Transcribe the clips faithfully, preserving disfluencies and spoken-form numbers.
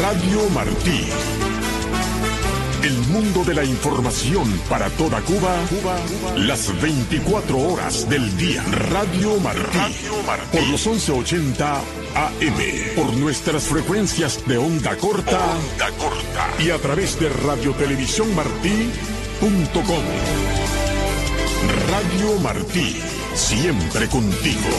Radio Martí. El mundo de la información para toda Cuba, Cuba, las veinticuatro horas del día. Radio Martí. Radio Martí. Por los once ochenta A M. Por nuestras frecuencias de onda corta. Onda corta. Y a través de radiotelevisión martí punto com. Radio Martí. Siempre contigo.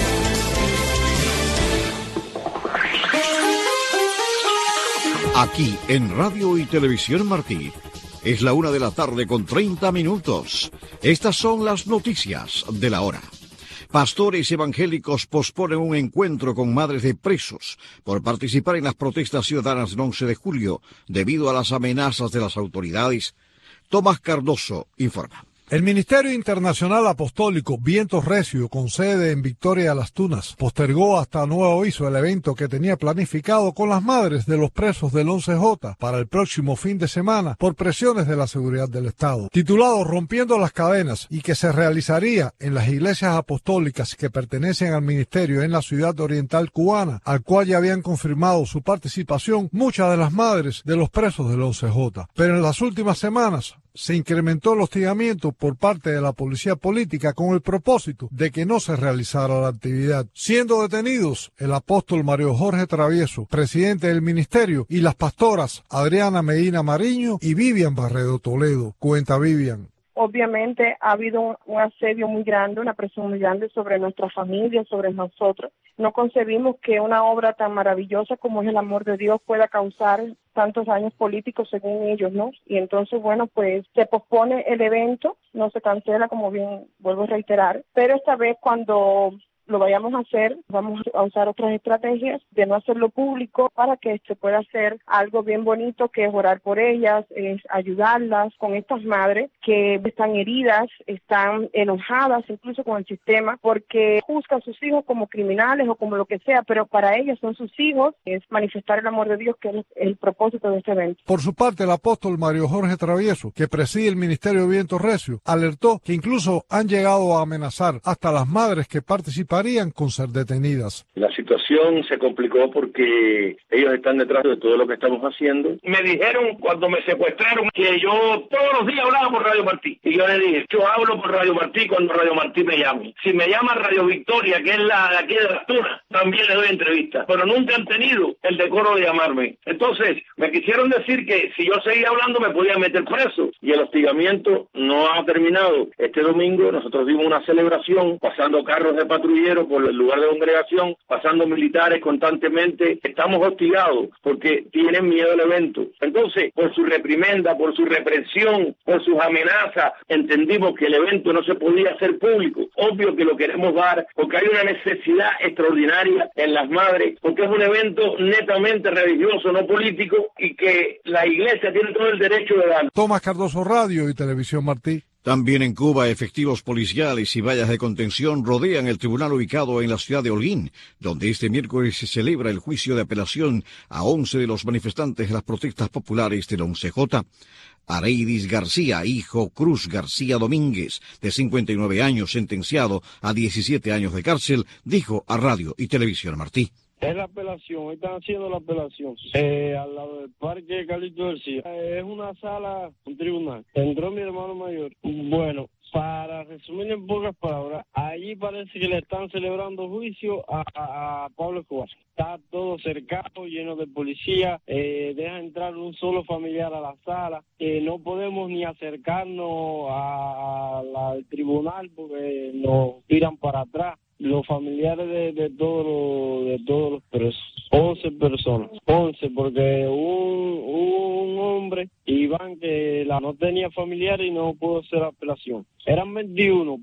Aquí en Radio y Televisión Martí, es la una de la tarde con treinta minutos. Estas son las noticias de la hora. Pastores evangélicos posponen un encuentro con madres de presos por participar en las protestas ciudadanas del once de julio debido a las amenazas de las autoridades. Tomás Cardoso informa. El Ministerio Internacional Apostólico Viento Recio, con sede en Victoria de las Tunas, postergó hasta nuevo aviso el evento que tenía planificado con las madres de los presos del once J para el próximo fin de semana por presiones de la seguridad del Estado. Titulado Rompiendo las Cadenas, y que se realizaría en las iglesias apostólicas que pertenecen al ministerio en la ciudad oriental cubana, al cual ya habían confirmado su participación muchas de las madres de los presos del once J. Pero en las últimas semanas se incrementó el hostigamiento por parte de la policía política con el propósito de que no se realizara la actividad, siendo detenidos el apóstol Mario Jorge Travieso, presidente del ministerio, y las pastoras Adriana Medina Mariño y Vivian Barredo Toledo. Cuenta Vivian. Obviamente ha habido un, un asedio muy grande, una presión muy grande sobre nuestra familia, sobre nosotros. No concebimos que una obra tan maravillosa como es el amor de Dios pueda causar tantos daños políticos según ellos, ¿no? Y entonces, bueno, pues se pospone el evento, no se cancela, como bien vuelvo a reiterar, pero esta vez cuando lo vayamos a hacer, vamos a usar otras estrategias de no hacerlo público para que se pueda hacer algo bien bonito, que es orar por ellas, es ayudarlas con estas madres que están heridas, están enojadas incluso con el sistema, porque juzgan a sus hijos como criminales o como lo que sea, pero para ellas son sus hijos, es manifestar el amor de Dios, que es el propósito de este evento. Por su parte, el apóstol Mario Jorge Travieso, que preside el Ministerio de Viento Recio, alertó que incluso han llegado a amenazar hasta las madres que participan con ser detenidas. La situación se complicó porque ellos están detrás de todo lo que estamos haciendo. Me dijeron cuando me secuestraron que yo todos los días hablaba por Radio Martí. Y yo le dije, yo hablo por Radio Martí cuando Radio Martí me llame. Si me llama Radio Victoria, que es la de aquí de las Tunas, también le doy entrevista. Pero nunca han tenido el decoro de llamarme. Entonces, me quisieron decir que si yo seguía hablando me podía meter preso. Y el hostigamiento no ha terminado. Este domingo nosotros dimos una celebración pasando carros de patrulla por el lugar de congregación, pasando militares constantemente. Estamos hostigados porque tienen miedo al evento. Entonces, por su reprimenda, por su represión, por sus amenazas, entendimos que el evento no se podía hacer público. Obvio que lo queremos dar porque hay una necesidad extraordinaria en las madres, porque es un evento netamente religioso, no político, y que la iglesia tiene todo el derecho de dar. Tomás Cardoso, Radio y Televisión Martí. También en Cuba, efectivos policiales y vallas de contención rodean el tribunal ubicado en la ciudad de Holguín, donde este miércoles se celebra el juicio de apelación a once de los manifestantes de las protestas populares del once J. Areidis García, hijo Cruz García Domínguez, de cincuenta y nueve años, sentenciado a diecisiete años de cárcel, dijo a Radio y Televisión Martí. Es la apelación, están haciendo la apelación eh, al lado del Parque Calixto García. Eh, es una sala, un tribunal. Entró mi hermano mayor. Bueno, para resumir en pocas palabras, allí parece que le están celebrando juicio a, a, a Pablo Escobar. Está todo cercado, lleno de policía, eh, deja entrar un solo familiar a la sala. Eh, no podemos ni acercarnos a, a la, al tribunal porque nos tiran para atrás. Los familiares de, de todos los de todos los presos, once personas, once, porque un, un hombre, Iván, que la, no tenía familiares y no pudo hacer apelación. Eran veintiuno,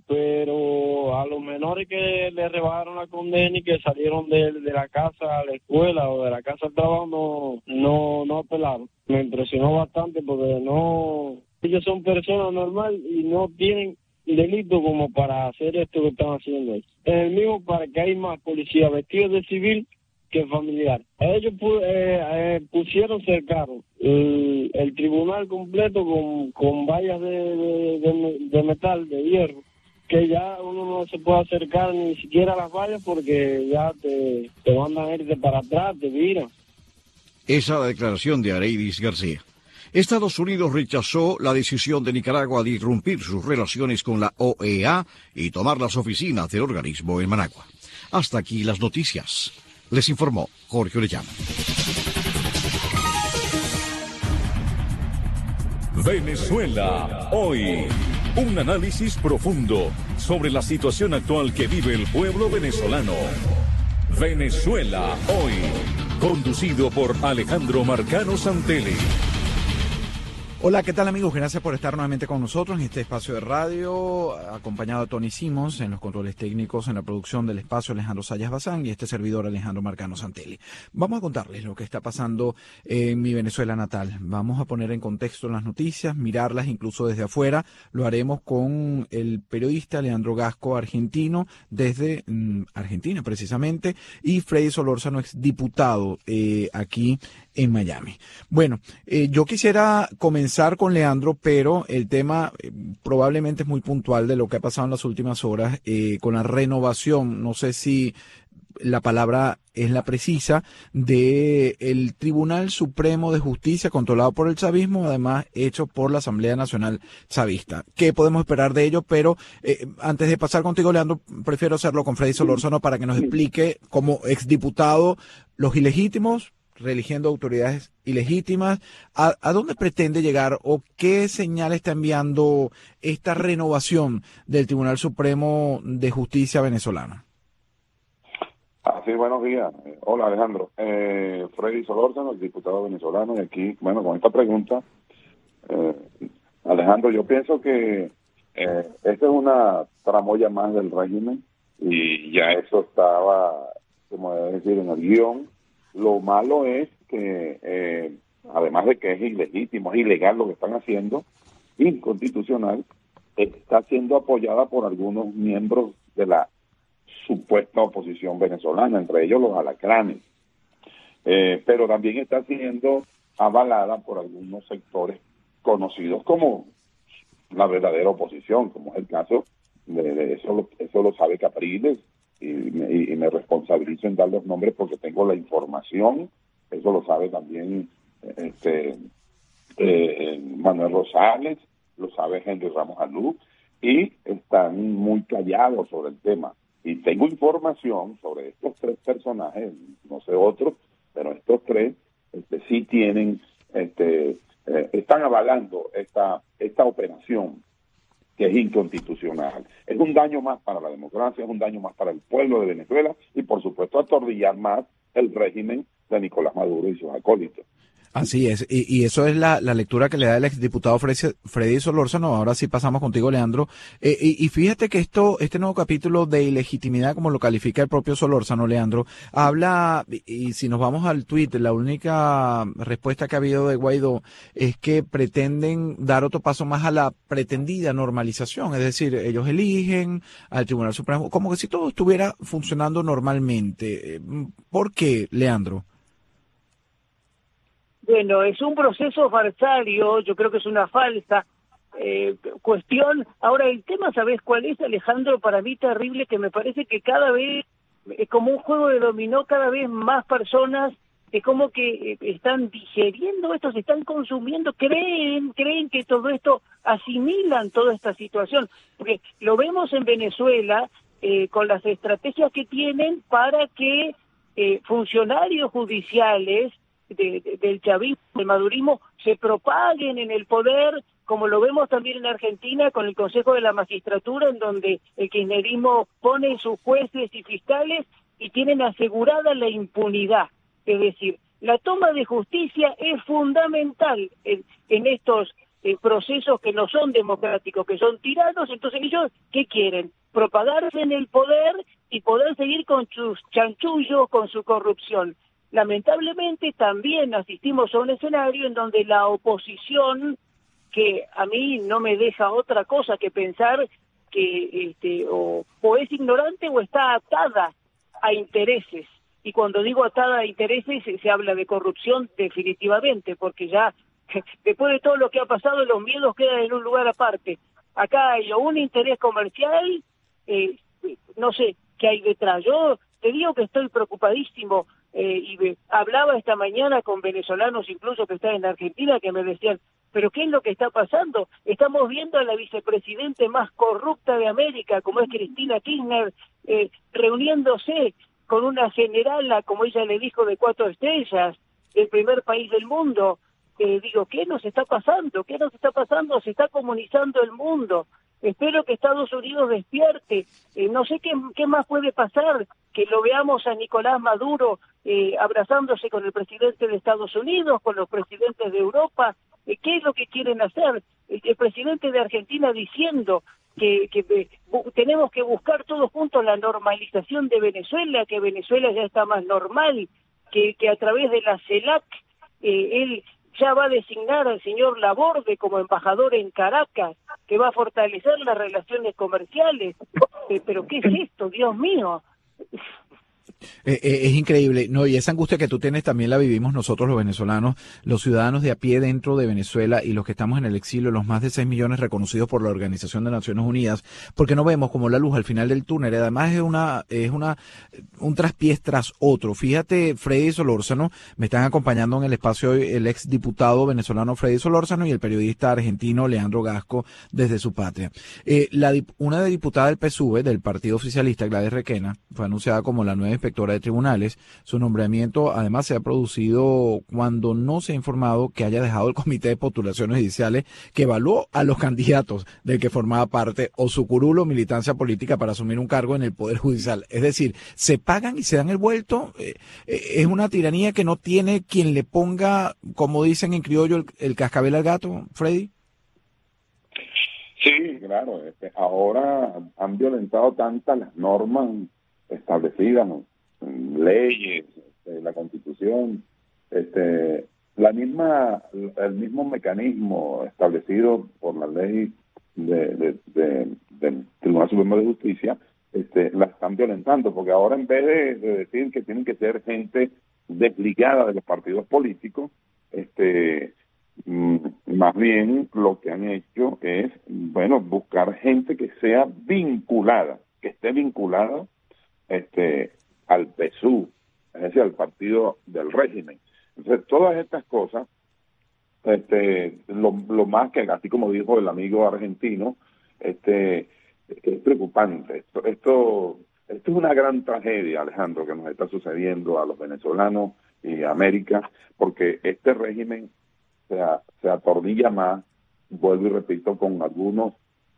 pero a los menores que le rebajaron la condena y que salieron de, de la casa a la escuela o de la casa al trabajo no, no, no apelaron. Me impresionó bastante porque no, ellos son personas normales y no tienen delito como para hacer esto que están haciendo ahí. En el mismo parque hay más policías vestidos de civil que familiar. Ellos eh, eh, pusieron cercado el, el tribunal completo con, con vallas de, de, de, de metal, de hierro, que ya uno no se puede acercar ni siquiera a las vallas porque ya te, te mandan a irte para atrás, te viran. Esa la declaración de Areidis García. Estados Unidos rechazó la decisión de Nicaragua de irrumpir sus relaciones con la O E A y tomar las oficinas del organismo en Managua. Hasta aquí las noticias. Les informó Jorge Orellana. Venezuela hoy. Un análisis profundo sobre la situación actual que vive el pueblo venezolano. Venezuela hoy. Conducido por Alejandro Marcano Santelli. Hola, ¿qué tal amigos? Gracias por estar nuevamente con nosotros en este espacio de radio, acompañado de Tony Simons en los controles técnicos, en la producción del espacio Alejandro Sayas Bazán y este servidor Alejandro Marcano Santelli. Vamos a contarles lo que está pasando en mi Venezuela natal. Vamos a poner en contexto las noticias, mirarlas incluso desde afuera. Lo haremos con el periodista Leandro Gasco, argentino, desde mmm, Argentina precisamente, y Freddy Solórzano, exdiputado eh, aquí en Miami. Bueno, eh, yo quisiera comenzar con Leandro, pero el tema eh, probablemente es muy puntual de lo que ha pasado en las últimas horas eh, con la renovación, no sé si la palabra es la precisa, de el Tribunal Supremo de Justicia controlado por el chavismo, además hecho por la Asamblea Nacional Chavista. ¿Qué podemos esperar de ello? Pero eh, antes de pasar contigo, Leandro, prefiero hacerlo con Freddy Solórzano para que nos explique como exdiputado los ilegítimos, reeligiendo autoridades ilegítimas, ¿a, a dónde pretende llegar o qué señal está enviando esta renovación del Tribunal Supremo de Justicia venezolano? Así, buenos días. Hola, Alejandro. Eh, Freddy Solórzano, el diputado venezolano, y aquí, bueno, con esta pregunta, eh, Alejandro, yo pienso que eh, esta es una tramoya más del régimen y ya eso estaba, como decir, en el guión. Lo malo es que, eh, además de que es ilegítimo, es ilegal lo que están haciendo, inconstitucional, está siendo apoyada por algunos miembros de la supuesta oposición venezolana, entre ellos los alacranes. Eh, pero también está siendo avalada por algunos sectores conocidos como la verdadera oposición, como es el caso de, de eso, lo, eso lo sabe Capriles, Y me, y me responsabilizo en dar los nombres porque tengo la información, eso lo sabe también este eh, Manuel Rosales, lo sabe Henry Ramos Alú, y están muy callados sobre el tema. Y tengo información sobre estos tres personajes, no sé otros, pero estos tres este, sí tienen, este eh, están avalando esta esta operación, que es inconstitucional. Es un daño más para la democracia, es un daño más para el pueblo de Venezuela y, por supuesto, atordillar más el régimen de Nicolás Maduro y sus acólitos. Así es, y, y eso es la, la lectura que le da el exdiputado Freddy, Freddy Solórzano. Ahora sí pasamos contigo, Leandro. Eh, y, y fíjate que esto, este nuevo capítulo de ilegitimidad, como lo califica el propio Solórzano, Leandro, habla, y si nos vamos al tuit, la única respuesta que ha habido de Guaidó es que pretenden dar otro paso más a la pretendida normalización, es decir, ellos eligen al Tribunal Supremo, como que si todo estuviera funcionando normalmente. ¿Por qué, Leandro? Bueno, es un proceso falsario, yo creo que es una falsa eh, cuestión. Ahora, el tema, ¿sabés cuál es, Alejandro? Para mí terrible, que me parece que cada vez, es como un juego de dominó, cada vez más personas, es como que eh, están digeriendo esto, se están consumiendo, creen, creen que todo esto, asimilan toda esta situación, porque lo vemos en Venezuela eh, con las estrategias que tienen para que eh, funcionarios judiciales De, de, del chavismo, del madurismo, se propaguen en el poder, como lo vemos también en Argentina con el Consejo de la Magistratura, en donde el kirchnerismo pone sus jueces y fiscales y tienen asegurada la impunidad. Es decir, la toma de justicia es fundamental en, en estos eh, procesos que no son democráticos, que son tiranos. Entonces ellos, ¿qué quieren? Propagarse en el poder y poder seguir con sus chanchullos, con su corrupción. Lamentablemente también asistimos a un escenario en donde la oposición, que a mí no me deja otra cosa que pensar que este o, o es ignorante o está atada a intereses. Y cuando digo atada a intereses se, se habla de corrupción definitivamente, porque ya después de todo lo que ha pasado los miedos quedan en un lugar aparte. Acá hay un interés comercial, eh, no sé qué hay detrás. Yo te digo que estoy preocupadísimo eh, y me, hablaba esta mañana con venezolanos incluso que están en Argentina que me decían, pero ¿qué es lo que está pasando? Estamos viendo a la vicepresidente más corrupta de América, como es Cristina Kirchner, eh, reuniéndose con una generala, como ella le dijo, de cuatro estrellas, el primer país del mundo. Eh, digo, ¿qué nos está pasando? ¿Qué nos está pasando? Se está comunizando el mundo. Espero que Estados Unidos despierte. Eh, no sé qué, qué más puede pasar, que lo veamos a Nicolás Maduro eh, abrazándose con el presidente de Estados Unidos, con los presidentes de Europa. Eh, ¿Qué es lo que quieren hacer? El, el presidente de Argentina diciendo que, que eh, bu- tenemos que buscar todos juntos la normalización de Venezuela, que Venezuela ya está más normal, que, que a través de la CELAC eh, él ya va a designar al señor Laborde como embajador en Caracas, que va a fortalecer las relaciones comerciales. Eh, ¿Pero qué es esto, Dios mío? Eh, eh, es increíble, no, y esa angustia que tú tienes también la vivimos nosotros los venezolanos, los ciudadanos de a pie dentro de Venezuela y los que estamos en el exilio, los más de seis millones reconocidos por la Organización de Naciones Unidas, porque no vemos como la luz al final del túnel. Además es una, es una, un traspiés tras otro. Fíjate, Freddy Solórzano, me están acompañando en el espacio hoy el ex diputado venezolano Freddy Solórzano y el periodista argentino Leandro Gasco desde su patria. Eh, la, una diputada del P S U V, del Partido Oficialista, Gladys Requena, fue anunciada como la nueva inspectora de tribunales. Su nombramiento además se ha producido cuando no se ha informado que haya dejado el Comité de Postulaciones Judiciales que evaluó a los candidatos del que formaba parte o su curul o militancia política para asumir un cargo en el Poder Judicial. Es decir, se pagan y se dan el vuelto. Eh, eh, es una tiranía que no tiene quien le ponga, como dicen en criollo, el, el cascabel al gato, Freddy. Sí, claro. Este, ahora han violentado tantas las normas establecidas, ¿no? Leyes, este, la Constitución, este, la misma, el mismo mecanismo establecido por la ley de, de, de, del Tribunal Supremo de Justicia, este, la están violentando, porque ahora en vez de, de decir que tienen que ser gente desligada de los partidos políticos, este, mm, más bien lo que han hecho es, bueno, buscar gente que sea vinculada, que esté vinculada, este, al P S U, es decir, al partido del régimen. Entonces, todas estas cosas, este, lo, lo más que, así como dijo el amigo argentino, este, es preocupante. Esto, esto, esto es una gran tragedia, Alejandro, que nos está sucediendo a los venezolanos y a América, porque este régimen se, se atornilla más, vuelvo y repito, con algunos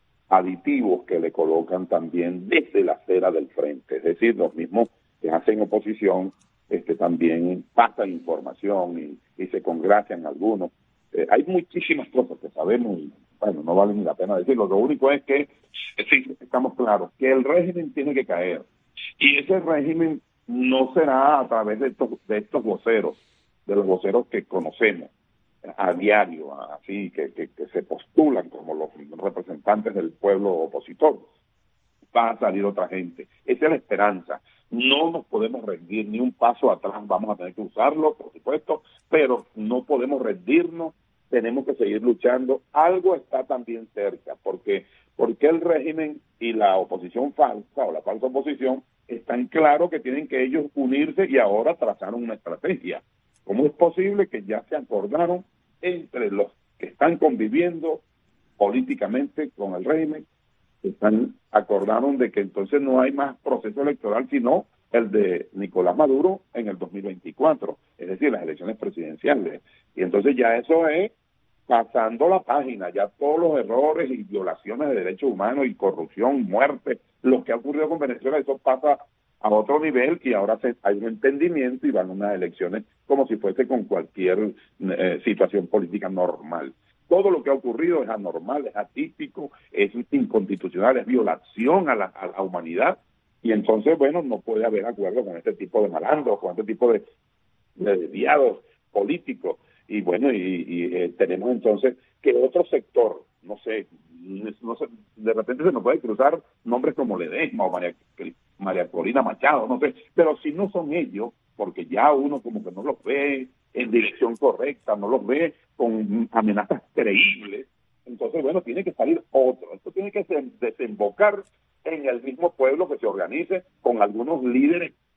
aditivos que le colocan también desde la acera del frente, es decir, los mismos que hacen oposición, este, también pasan información y, y se congracian algunos. Eh, hay muchísimas cosas que sabemos y, bueno, no vale ni la pena decirlo. Lo único es que, sí, estamos claros, que el régimen tiene que caer. Y ese régimen no será a través de estos, de estos voceros, de los voceros que conocemos a diario, así, que, que, que se postulan como los representantes del pueblo opositor. Va a salir otra gente. Esa es la esperanza. No nos podemos rendir ni un paso atrás, vamos a tener que usarlo, por supuesto, pero no podemos rendirnos, tenemos que seguir luchando. Algo está también cerca, porque, porque el régimen y la oposición falsa, o la falsa oposición, están claros que tienen que ellos unirse y ahora trazaron una estrategia. ¿Cómo es posible que ya se acordaron entre los que están conviviendo políticamente con el régimen? Están acordaron de que entonces no hay más proceso electoral sino el de Nicolás Maduro en el dos mil veinticuatro, es decir, las elecciones presidenciales. Y entonces ya eso es pasando la página, ya todos los errores y violaciones de derechos humanos y corrupción, muerte, lo que ha ocurrido con Venezuela, eso pasa a otro nivel y ahora se, hay un entendimiento y van a unas elecciones como si fuese con cualquier eh, situación política normal. Todo lo que ha ocurrido es anormal, es atípico, es inconstitucional, es violación a la, a la humanidad, y entonces, bueno, no puede haber acuerdo con este tipo de malandros, con este tipo de, de desviados políticos, y bueno, y, y eh, tenemos entonces que otro sector, no sé, no sé, de repente se nos puede cruzar nombres como Ledesma o María, María Corina Machado, no sé, pero si no son ellos, porque ya uno como que no los ve en dirección correcta, no los ve con amenazas creíbles, entonces, bueno, tiene que salir otro. Esto tiene que desembocar en el mismo pueblo que se organice con algunos líderes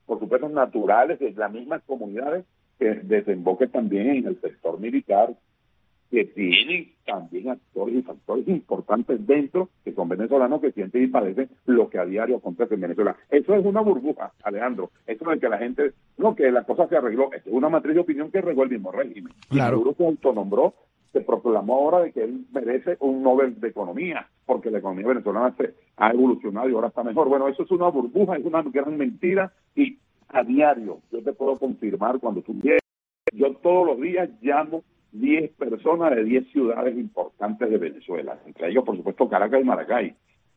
por supuesto, naturales de las mismas comunidades que desemboquen también en el sector militar, que tienen también actores y factores importantes dentro, que son venezolanos que sienten y padecen lo que a diario acontece en Venezuela. Eso es una burbuja, Alejandro. Eso de que la gente, no, que la cosa se arregló, es una matriz de opinión que regó el mismo régimen. Claro. Y Maduro se autonombró, se proclamó ahora de que él merece un Nobel de Economía, porque la economía venezolana se ha evolucionado y ahora está mejor. Bueno, eso es una burbuja, es una gran mentira, y a diario, yo te puedo confirmar, cuando tú vienes, yo todos los días llamo diez personas de diez ciudades importantes de Venezuela, entre ellos, por supuesto, Caracas y Maracay.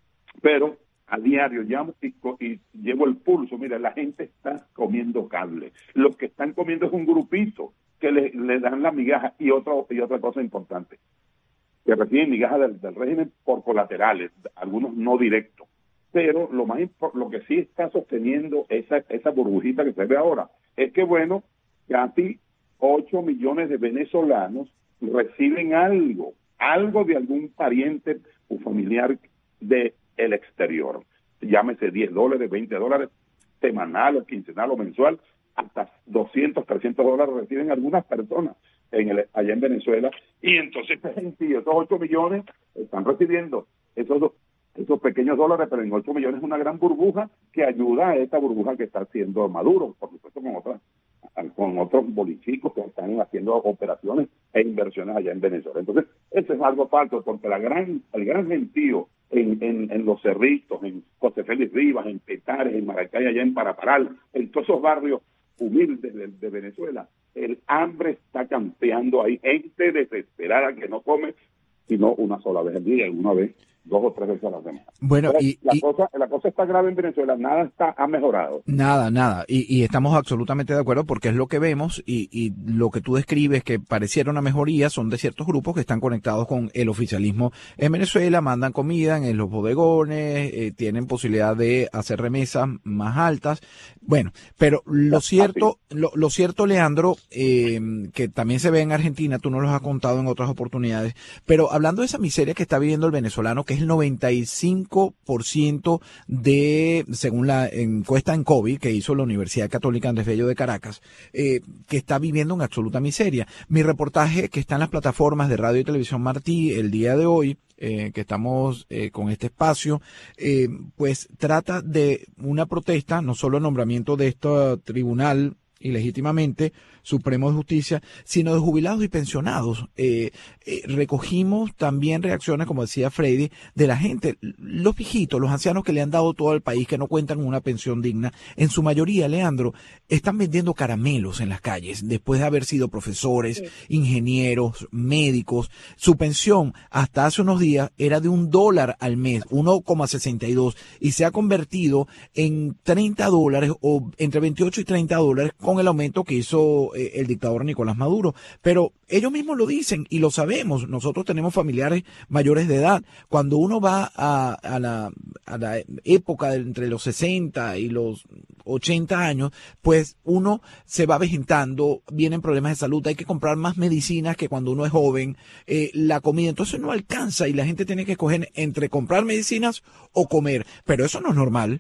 Pero a diario llamo y, y llevo el pulso. Mira, la gente está comiendo cable. Los que están comiendo es un grupito que le, le dan la migaja. Y otra, y otra cosa importante, que reciben migajas del, del régimen por colaterales, algunos no directos. Pero lo más lo que sí está sosteniendo esa, esa burbujita que se ve ahora es que, bueno, casi ocho millones de venezolanos reciben algo, algo de algún pariente o familiar del exterior. Llámese diez dólares, veinte dólares, semanal o quincenal o mensual, hasta doscientos, trescientos dólares reciben algunas personas en el, allá en Venezuela. Y entonces, sí, esos ocho millones están recibiendo esos, esos pequeños dólares, pero en ocho millones es una gran burbuja que ayuda a esta burbuja que está haciendo Maduro, por supuesto con otras con otros bolichicos que están haciendo operaciones e inversiones allá en Venezuela. Entonces, eso es algo falso, porque la gran, el gran gentío en, en, en Los Cerritos, en José Félix Rivas, en Petares, en Maracay, allá en Paraparal, en todos esos barrios humildes de, de Venezuela, el hambre está campeando ahí, gente desesperada que no come sino una sola vez al día, una vez, dos o tres veces a la semana. Bueno, Entonces, y, la, y cosa, la cosa está grave en Venezuela, nada está ha mejorado. nada, nada, y, y estamos absolutamente de acuerdo porque es lo que vemos y, y lo que tú describes que pareciera una mejoría son de ciertos grupos que están conectados con el oficialismo en Venezuela, mandan comida en los bodegones, eh, tienen posibilidad de hacer remesas más altas, bueno, pero lo cierto, lo, lo cierto, Leandro, eh, que también se ve en Argentina, tú nos lo has contado en otras oportunidades, pero hablando de esa miseria que está viviendo el venezolano, que es el noventa y cinco por ciento de, según la encuesta en COVID que hizo la Universidad Católica Andrés Bello de Caracas, eh, que está viviendo en absoluta miseria. Mi reportaje, que está en las plataformas de Radio y Televisión Martí el día de hoy, eh, que estamos eh, con este espacio, eh, pues trata de una protesta, no solo el nombramiento de este tribunal ilegítimamente Supremo de Justicia, sino de jubilados y pensionados. Eh, eh, recogimos también reacciones, como decía Freddy, de la gente, los viejitos, los ancianos que le han dado todo al país, que no cuentan con una pensión digna. En su mayoría, Leandro, están vendiendo caramelos en las calles, después de haber sido profesores, ingenieros, médicos. Su pensión, hasta hace unos días, era de un dólar al mes, uno coma sesenta y dos, y se ha convertido en treinta dólares, o entre veintiocho y treinta dólares, con el aumento que hizo el dictador Nicolás Maduro. Pero ellos mismos lo dicen y lo sabemos. Nosotros tenemos familiares mayores de edad. Cuando uno va a, a, la, a la época de entre los sesenta y los ochenta años, pues uno se va avejentando, vienen problemas de salud, hay que comprar más medicinas que cuando uno es joven, eh, la comida, entonces no alcanza y la gente tiene que escoger entre comprar medicinas o comer. Pero eso no es normal.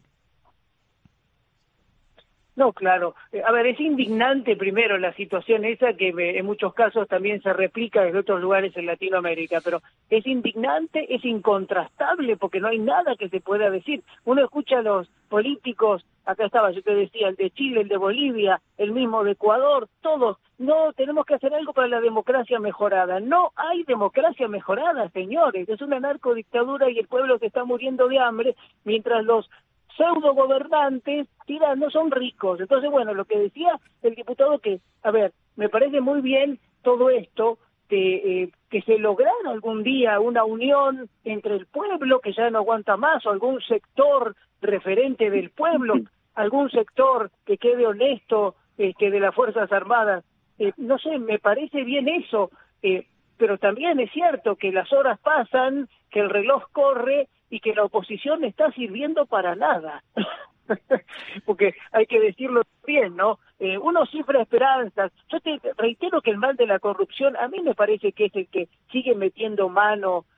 No, claro. A ver, es indignante primero la situación esa que en muchos casos también se replica desde otros lugares en Latinoamérica, pero es indignante, es incontrastable porque no hay nada que se pueda decir. Uno escucha a los políticos, acá estaba, yo te decía, el de Chile, el de Bolivia, el mismo de Ecuador, todos, no, tenemos que hacer algo para la democracia mejorada. No hay democracia mejorada, señores, es una narcodictadura y el pueblo se está muriendo de hambre, mientras los pseudo gobernantes tirando son ricos. Entonces, bueno, lo que decía el diputado que, a ver, me parece muy bien todo esto, que, eh, que se lograra algún día una unión entre el pueblo que ya no aguanta más, o algún sector referente del pueblo, algún sector que quede honesto, eh, que de las Fuerzas Armadas. Eh, no sé, me parece bien eso, eh, pero también es cierto que las horas pasan, que el reloj corre, y que la oposición no está sirviendo para nada. Porque hay que decirlo bien, ¿no? Eh, uno cifra esperanzas. Yo te reitero que el mal de la corrupción a mí me parece que es el que sigue metiendo mano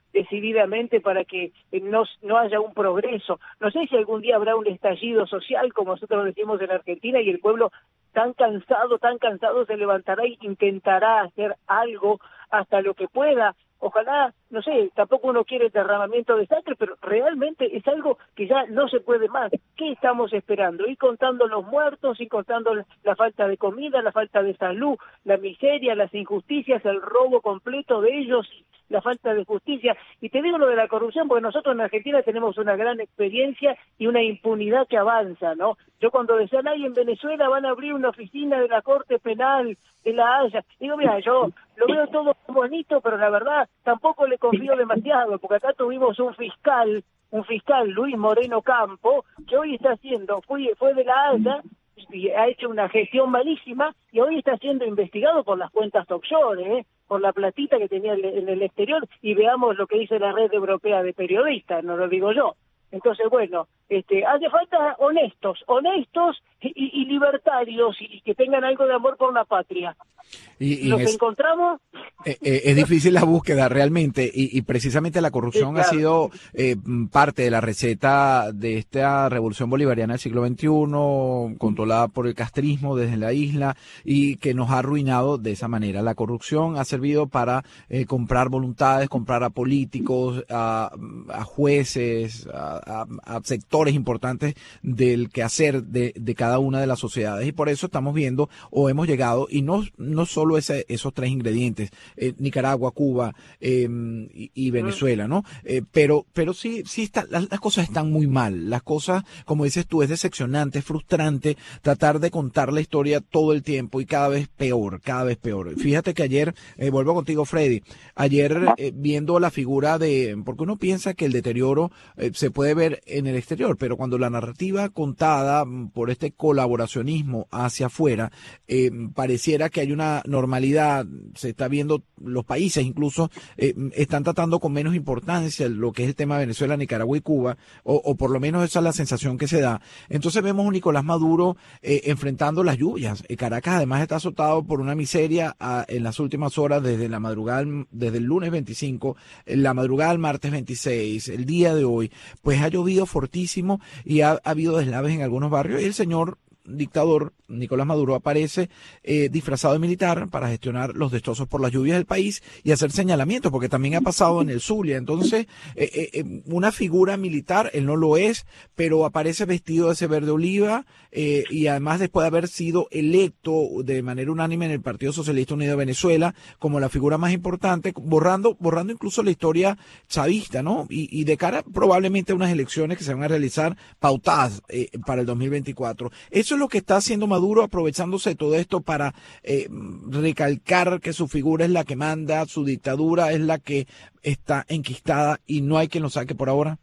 decididamente para que no, no haya un progreso. No sé si algún día habrá un estallido social, como nosotros decimos en Argentina, y el pueblo tan cansado, tan cansado se levantará e intentará hacer algo hasta lo que pueda. Ojalá, no sé, tampoco uno quiere derramamiento de sangre, pero realmente es algo que ya no se puede más. ¿Qué estamos esperando? Ir contando los muertos, ir contando la falta de comida, la falta de salud, la miseria, las injusticias, el robo completo de ellos, la falta de justicia. Y te digo lo de la corrupción, porque nosotros en Argentina tenemos una gran experiencia y una impunidad que avanza, ¿no? Yo cuando decían, ay, en Venezuela van a abrir una oficina de la Corte Penal de La Haya, digo, mira, yo lo veo todo bonito, pero la verdad tampoco le confío demasiado, porque acá tuvimos un fiscal, un fiscal, Luis Moreno Campo, que hoy está haciendo, fue, fue de La Haya, y ha hecho una gestión malísima, y hoy está siendo investigado por las cuentas offshore, ¿eh? Por la platita que tenía en el exterior, y veamos lo que dice la Red Europea de Periodistas, no lo digo yo. Entonces, bueno, este, hace falta honestos, honestos y, y, y libertarios, y, y que tengan algo de amor por la patria. Y, y ¿Los es, encontramos? Eh, eh, es difícil la búsqueda realmente, y, y precisamente la corrupción sí, claro. ha sido eh, parte de la receta de esta revolución bolivariana del siglo veintiuno, controlada por el castrismo desde la isla, y que nos ha arruinado de esa manera. La corrupción ha servido para eh, comprar voluntades, comprar a políticos, a, a jueces, a, a, a sectores importantes del quehacer de, de cada una de las sociedades, y por eso estamos viendo, o hemos llegado, y no, no solo ese, esos tres ingredientes, Eh, Nicaragua, Cuba eh, y, y Venezuela, ¿no? Eh, pero pero sí sí está, las, las cosas están muy mal. Las cosas, como dices tú, es decepcionante, es frustrante tratar de contar la historia todo el tiempo y cada vez peor, cada vez peor. Fíjate que ayer, eh, vuelvo contigo, Freddy, ayer eh, viendo la figura de, porque uno piensa que el deterioro eh, se puede ver en el exterior, pero cuando la narrativa contada por este colaboracionismo hacia afuera, eh, pareciera que hay una normalidad, se está viendo los países incluso eh, están tratando con menos importancia lo que es el tema de Venezuela, Nicaragua y Cuba, o, o por lo menos esa es la sensación que se da. Entonces vemos a un Nicolás Maduro eh, enfrentando las lluvias. Eh, Caracas además está azotado por una miseria a, en las últimas horas, desde la madrugada, desde el lunes veinticinco, la madrugada del martes veintiséis, el día de hoy, pues ha llovido fortísimo y ha, ha habido deslaves en algunos barrios, y el señor dictador Nicolás Maduro aparece eh, disfrazado de militar para gestionar los destrozos por las lluvias del país y hacer señalamientos, porque también ha pasado en el Zulia. Entonces, eh, eh, una figura militar, él no lo es, pero aparece vestido de ese verde oliva eh, y además después de haber sido electo de manera unánime en el Partido Socialista Unido de Venezuela como la figura más importante, borrando borrando incluso la historia chavista, ¿no? Y, y de cara probablemente a unas elecciones que se van a realizar pautadas eh, para el dos mil veinticuatro. Eso es lo que está haciendo Maduro, aprovechándose de todo esto para eh, recalcar que su figura es la que manda, su dictadura es la que está enquistada y no hay quien lo saque por ahora.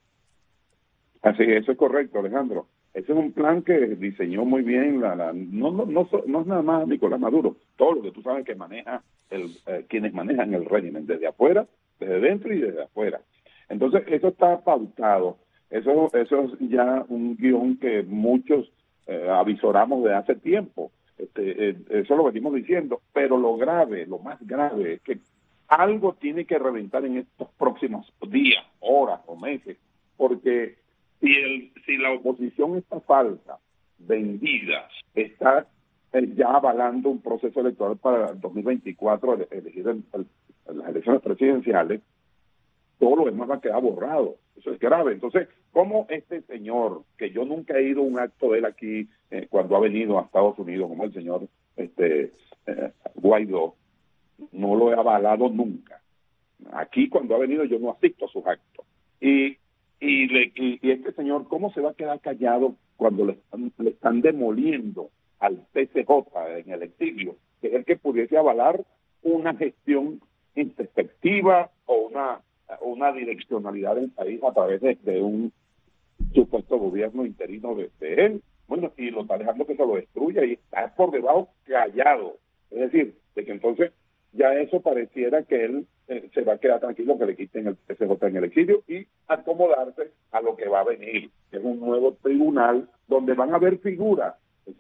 Así, eso es correcto, Alejandro. Ese es un plan que diseñó muy bien, la, la no, no, no, no es nada más Nicolás Maduro, todo lo que tú sabes que maneja, el, eh, quienes manejan el régimen, desde afuera, desde dentro y desde afuera. Entonces, eso está pautado, eso, eso es ya un guión que muchos Eh, avisoramos de hace tiempo, este, eh, eso lo venimos diciendo, pero lo grave, lo más grave es que algo tiene que reventar en estos próximos días, horas o meses, porque si, el, si la oposición está falsa, vendida, está eh, ya avalando un proceso electoral para el dos mil veinticuatro, elegir el, el, las elecciones presidenciales, todo lo demás va a quedar borrado. Eso es grave. Entonces, ¿cómo este señor, que yo nunca he ido a un acto de él aquí eh, cuando ha venido a Estados Unidos, como el señor este eh, Guaidó, no lo he avalado nunca? Aquí cuando ha venido yo no asisto a sus actos. Y y, le, y, y este señor, ¿cómo se va a quedar callado cuando le están, le están demoliendo al P C J en el exilio, que es el que pudiese avalar una gestión introspectiva o una una direccionalidad del país a través de, de un supuesto gobierno interino de, de él? Bueno, y lo está dejando que se lo destruya y está por debajo callado. Es decir, de que entonces ya eso pareciera que él eh, se va a quedar tranquilo, que le quiten el P C J en el exilio y acomodarse a lo que va a venir, que es un nuevo tribunal donde van a haber figuras. Eso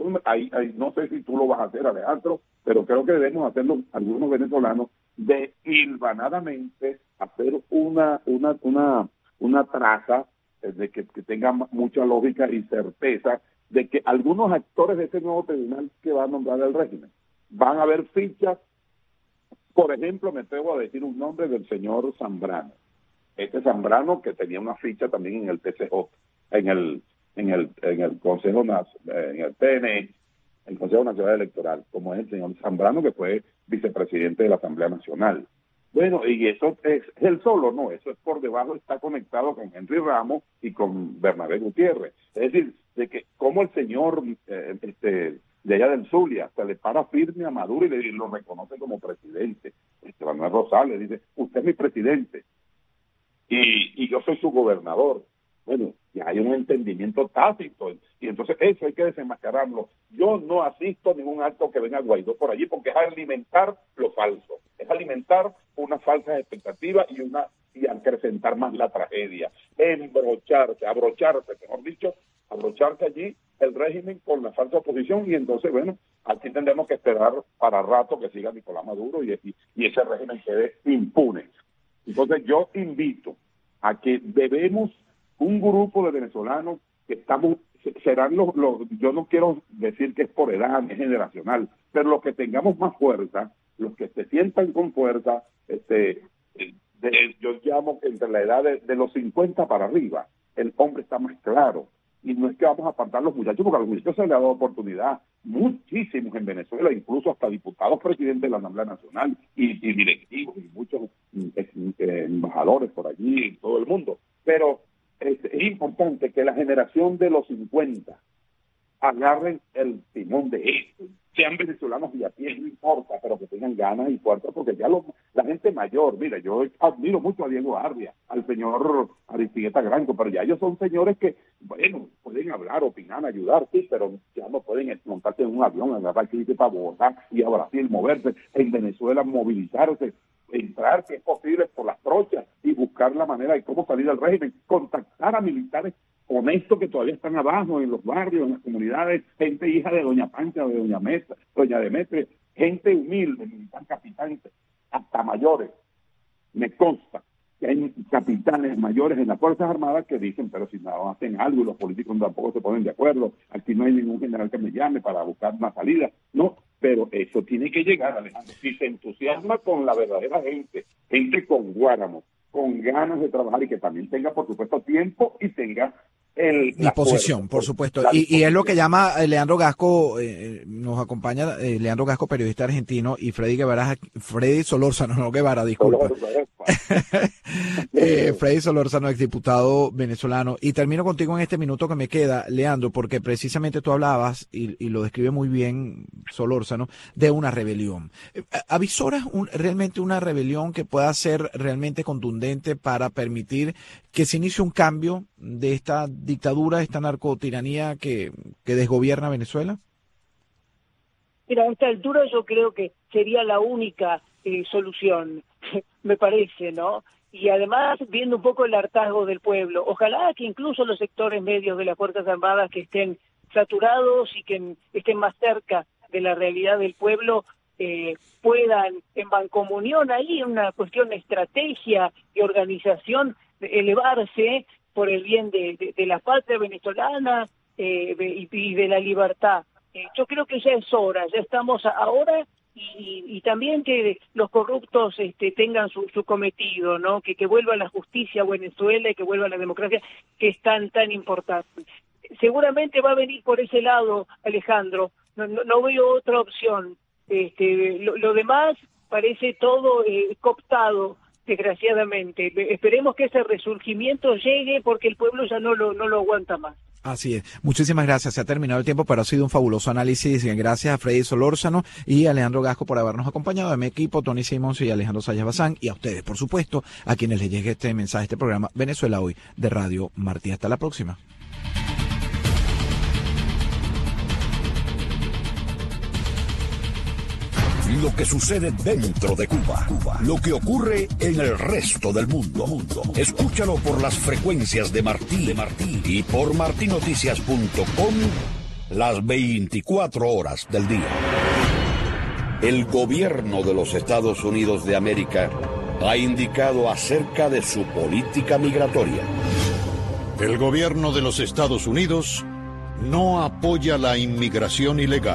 ahí, ahí, no sé si tú lo vas a hacer, Alejandro, pero creo que debemos hacerlo algunos venezolanos, de hilvanadamente hacer una, una, una, una traza de que, que tenga mucha lógica y certeza de que algunos actores de ese nuevo tribunal que va a nombrar el régimen van a haber fichas. Por ejemplo, me atrevo a decir un nombre del señor Zambrano. Este Zambrano que tenía una ficha también en el T C J, en el en el en el Consejo en el P N E, el Consejo Nacional Electoral, como es el señor Zambrano, que fue vicepresidente de la Asamblea Nacional. Bueno, y eso es él solo, no, eso es por debajo, está conectado con Henry Ramos y con Bernabé Gutiérrez. Es decir, de que como el señor eh, este de allá del Zulia se le para firme a Maduro y, le, y lo reconoce como presidente. Este Manuel Rosales dice, usted es mi presidente y, y yo soy su gobernador. Bueno, ya hay un entendimiento tácito y entonces eso hay que desenmascararlo. Yo no asisto a ningún acto que venga Guaidó por allí porque es alimentar lo falso, es alimentar una falsa expectativa y una y acrecentar más la tragedia, embrocharse, abrocharse, mejor dicho, abrocharse allí el régimen con la falsa oposición y entonces, bueno, aquí tendremos que esperar para rato que siga Nicolás Maduro y, y, y ese régimen quede impune. Entonces yo invito a que debemos un grupo de venezolanos que estamos, serán los, los, yo no quiero decir que es por edad, es generacional, pero los que tengamos más fuerza, los que se sientan con fuerza, este, de, yo llamo entre la edad de, de los cincuenta para arriba, el hombre está más claro. Y no es que vamos a apartar a los muchachos, porque a los muchachos se les ha dado oportunidad, muchísimos en Venezuela, incluso hasta diputados presidentes de la Asamblea Nacional y, y directivos y muchos eh, eh, embajadores por allí en todo el mundo. Pero es, es importante que la generación de los cincuenta agarren el timón de esto, sean venezolanos y a pie, no importa, pero que tengan ganas y fuerza, porque ya lo, la gente mayor, mira, yo admiro mucho a Diego Arria, al señor Aristigueta Granco, pero ya ellos son señores que, bueno, pueden hablar, opinar, ayudar, sí, pero ya no pueden montarse en un avión, agarrar que para Bogotá y a Brasil, moverse, en Venezuela movilizarse, entrar, si es posible, por las trochas y buscar la manera de cómo salir del régimen, contactar a militares honestos que todavía están abajo en los barrios, en las comunidades, gente hija de doña Pancha, de doña Mesa, doña Demetria, gente humilde, militar capitán, hasta mayores. Me consta que hay capitanes mayores en las Fuerzas Armadas que dicen, pero si no hacen algo y los políticos tampoco se ponen de acuerdo, aquí no hay ningún general que me llame para buscar una salida. No, pero eso tiene que llegar, Alejandro. Si se entusiasma con la verdadera gente, gente con guáramo, con ganas de trabajar y que también tenga, por supuesto, tiempo y tenga el, disposición, fuerza, por supuesto. Y, y es lo que llama eh, Leandro Gasco, eh, nos acompaña eh, Leandro Gasco, periodista argentino, y Freddy Guevara, Freddy Solórzano, no Guevara, disculpa. eh, Freddy Solórzano, exdiputado venezolano. Y termino contigo en este minuto que me queda, Leandro, porque precisamente tú hablabas, y, y lo describe muy bien Solórzano, de una rebelión. ¿Avisoras un, realmente una rebelión que pueda ser realmente contundente para permitir que se inicie un cambio de esta dictadura, esta narcotiranía que, que desgobierna Venezuela? Mira, a esta altura yo creo que sería la única eh, solución, me parece, ¿no? Y además, viendo un poco el hartazgo del pueblo, ojalá que incluso los sectores medios de las Fuerzas Armadas que estén saturados y que estén más cerca de la realidad del pueblo, eh, puedan en mancomunión ahí, en una cuestión de estrategia y organización, elevarse por el bien de, de, de la patria venezolana eh, de, y, y de la libertad. Eh, yo creo que ya es hora, ya estamos ahora, y, y también que los corruptos este, tengan su, su cometido, ¿no? Que, que vuelva la justicia a Venezuela y que vuelva la democracia, que es tan, tan importante. Seguramente va a venir por ese lado, Alejandro, no, no, no veo otra opción. Este, lo, lo demás parece todo eh, cooptado, desgraciadamente. Esperemos que ese resurgimiento llegue porque el pueblo ya no lo, no lo aguanta más. Así es. Muchísimas gracias. Se ha terminado el tiempo, pero ha sido un fabuloso análisis. Gracias a Freddy Solórzano y a Leandro Gasco por habernos acompañado, a mi equipo, Tony Simons y Alejandro Sayas Bazán, y a ustedes, por supuesto, a quienes les llegue este mensaje, este programa Venezuela Hoy de Radio Martí. Hasta la próxima. Lo que sucede dentro de Cuba, Cuba, lo que ocurre en el resto del mundo. mundo. Escúchalo por las frecuencias de Martí, de Martí y por martinoticias punto com las veinticuatro horas del día. El gobierno de los Estados Unidos de América ha indicado acerca de su política migratoria. El gobierno de los Estados Unidos no apoya la inmigración ilegal.